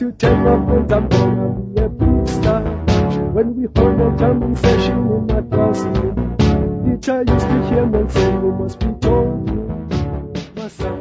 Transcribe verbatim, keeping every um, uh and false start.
to tell my friends I'm gonna be a big star. When we hold a jamming session in my classroom, teacher used to hear me say, you must be told, my son.